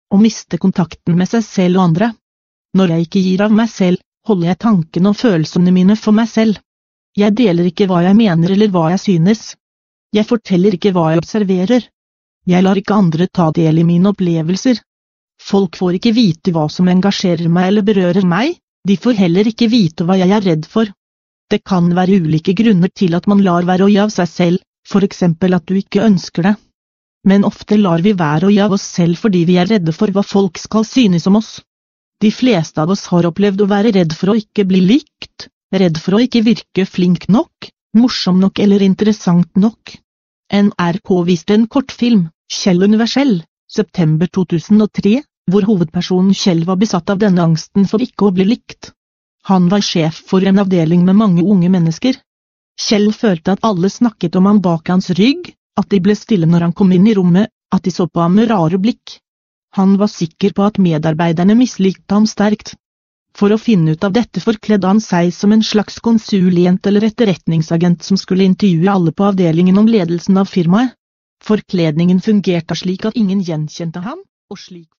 å miste kontakten med seg selv og andre. Når jeg ikke gir av meg selv, holder jeg tankene og følelsene mine for meg selv. Jeg deler ikke hva jeg mener eller hva jeg synes. Jeg forteller ikke hva jeg observerer. Jeg lar ikke andre ta del i mine opplevelser. Folk får ikke vite hva som engasjerer meg eller berører meg, de får heller ikke vite hva jeg er redd for. Det kan være ulike grunner til at man lar være å gi av seg selv, for eksempel at du ikke ønsker det. Men ofte lar vi være å gi av oss selv fordi vi er redde for hva folk skal synes om oss. De fleste av oss har opplevd å være redd for å ikke bli likt, redd for å ikke virke flink nok, morsom nok eller interessant nok. NRK viste en kortfilm, Kjell Universell, september 2003, hvor hovedpersonen Kjell var besatt av denne angsten for ikke å bli likt. Han var sjef for en avdeling med mange unge mennesker. Kjell følte at alle snakket om ham bak hans rygg, at de ble stille når han kom inn i rommet, at de så på ham med rare blikk. Han var sikker på at medarbeiderne mislikte ham sterkt. For å finne ut av dette forkledde han seg som en slags konsulent eller etterretningsagent som skulle intervjue alle på avdelingen om ledelsen av firmaet. Forkledningen fungerte slik at ingen gjenkjente ham, og slik